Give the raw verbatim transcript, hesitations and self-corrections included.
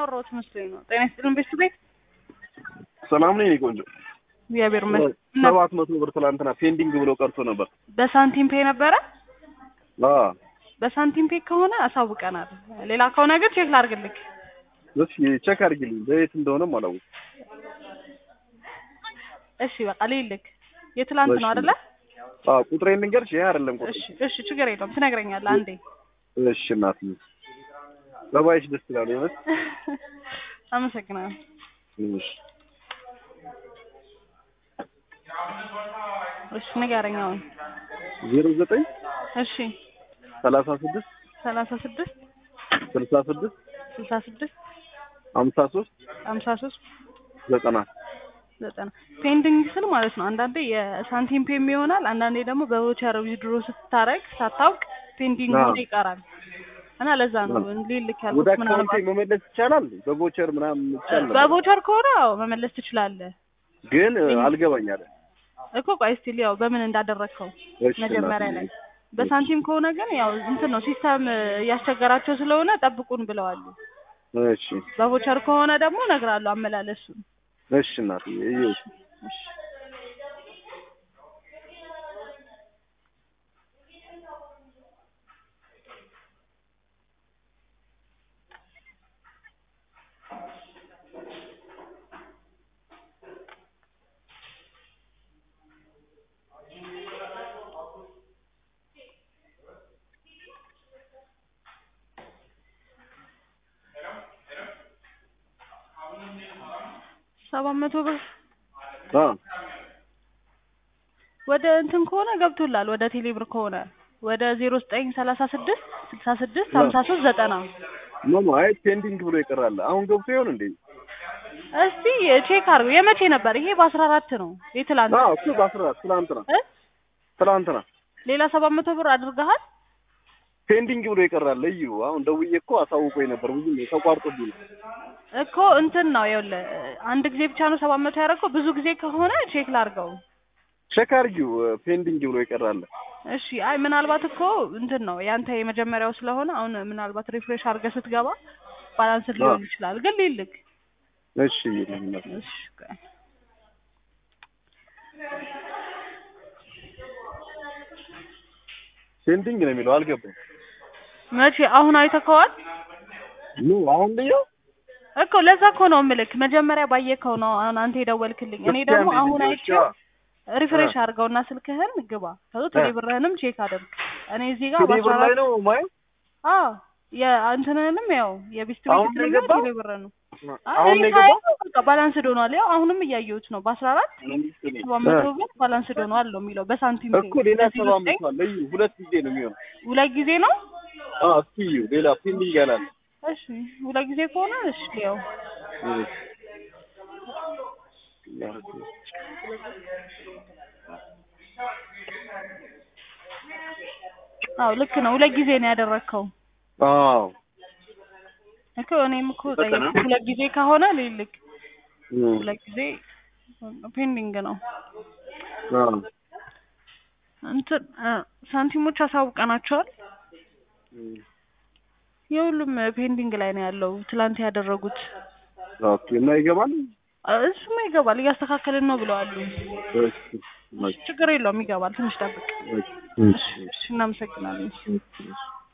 ያወራሁት መስሎኝ ነው። ጤና ይስጥልን ቤተሰብ ሰላም ነኝ ቆንጆ እግዚአብሔር ይመስገን። ሰባት መቶ ብር ትላንትና ፔንዲንግ ብሎ ቀርቶ ነበር። በሳንቲም ፔ ነበረ? አዎ በሳንቲም ፔ ከሆነ አሳውቀናል። ሌላ ከሆነ ግን ቼክ ላድርግልክ። እሺ ቼክ አድርግልኝ በየት እንደሆነም አላውቅም። እሺ በቃ ልልክ። የትላንት ነው አይደለ? አዎ ቁጥሬን ልንገርሽ። ይሄ አይደለም ቁጥር። እሺ እሺ ችግር የለውም ትነግረኛለህ አንዴ። እሺ እናትዬ ለባይሽ ደስ ይላል ይመስል አመሰግናለሁ። እሺ እሺ ንገረኝ አሁን። ዜሮ ዘጠኝ እሺ ሰላሳ ስድስት ሰላሳ ስድስት ስልሳ ስድስት ስልሳ ስድስት ሀምሳ ሶስት ሀምሳ ሶስት ዘጠና ዘጠና ፔንዲንግ ስል ማለት ነው። አንዳንዴ የሳንቲም ፔም ይሆናል፣ አንዳንዴ ደግሞ በቮቸር ዊዝድሮ ስታረግ ሳታውቅ ፔንዲንግ ሆኖ ይቀራል እና ለዛ ነው ሊልክ ያልኩት። ምን አካውንቴ መመለስ ይቻላል? በቮቸር ምናምን ይቻላል? በቮቸር ከሆነ አዎ መመለስ ትችላለህ፣ ግን አልገባኝ አለ እኮ። ቆይ እስቲ ያው በምን እንዳደረግከው መጀመሪያ ላይ። በሳንቲም ከሆነ ግን ያው እንትን ነው ሲስተም እያስቸገራቸው ስለሆነ ጠብቁን ብለዋል። እሺ በቮቸር ከሆነ ደግሞ እነግራለሁ አመላለሱን። እሺ እናትዬ እሺ እሺ ሰባት መቶ ብር አ ወደ እንትን ከሆነ ገብቶላል። ወደ ቴሌብር ከሆነ ወደ ዜሮ ዘጠኝ ሰላሳ ስድስት ስልሳ ስድስት ሀምሳ ሶስት ዘጠና ማማ አይ ፔንዲንግ ብሎ ይቀራል። አሁን ገብቶ ይሆን እንዴ? እስቲ ቼክ አድርገው። የመቼ ነበር ይሄ? በአስራ አራት ነው የትላንት። አዎ እሱ በአስራ አራት ትላንትና እ ትላንትና ሌላ ሰባት መቶ ብር አድርገሃል? ፔንዲንግ ብሎ ይቀራል። እዩ አሁን ደውዬ እኮ አሳውቆኝ ነበር። ብዙ ነው ተቋርጦብኝ እኮ እንትን ነው ይኸውልህ፣ አንድ ጊዜ ብቻ ነው ሰባት መቶ ያደረገው። ብዙ ጊዜ ከሆነ ቼክ ላድርገው። ቼክ አድርጊው ፔንዲንግ ብሎ ይቀራል። እሺ አይ ምናልባት እኮ እንትን ነው ያንተ የመጀመሪያው ስለሆነ አሁን ምናልባት ሪፍሬሽ አድርገህ ስትገባ ባላንስ ሊሆን ይችላል። ግን ሊልክ እሺ ይልክ እሺ ፔንዲንግ ነው የሚለው አልገባም። መቼ አሁን አይተከዋል? ኑ አሁን ልየው እኮ ለዛ እኮ ነው የምልክ። መጀመሪያ ባየከው ነው አሁን አንተ የደወልክልኝ። እኔ ደግሞ አሁን አይቼው ሪፍሬሽ አድርገውና ስልክህን ግባ። ከዛ ቴሌብርህንም ቼክ አድርግ። እኔ እዚህ ጋር ቴሌብር ላይ ነው ማየው። አዎ የአንተንም ያው የቢስት ቤት ቴሌብር ነው። አሁን ነው የገባው። በቃ ባላንስ ዶኗል። ያው አሁንም እያየሁት ነው። በአስራ አራት ሰባት መቶ ብር ባላንስ ዶኗል ነው የሚለው በሳንቲም እኮ። ሌላ ሰባት መቶ አለ። እዩ ሁለት ጊዜ ነው የሚሆነው። ሁለት ጊዜ ነው? አዎ እስኪ እዩ ሌላ ፔንዲንግ ያላል። እሺ ሁለት ጊዜ ከሆነ እሺ ያው አዎ ልክ ነው። ሁለት ጊዜ ነው ያደረከው። አዎ እኮ እኔም እኮ ጠየቅኩ። ሁለት ጊዜ ከሆነ ልልክ ሁለት ጊዜ ፔንዲንግ ነው። አዎ እንትን ሳንቲሞች አሳውቀናቸዋል። የሁሉም ፔንዲንግ ላይ ነው ያለው ትላንት ያደረጉት። ኦኬ እና ይገባል። እሱማ ይገባል እያስተካከልን ነው ብለዋል። ችግር የለውም ይገባል። ትንሽ ጠብቅ። እሺ እናመሰግናለን።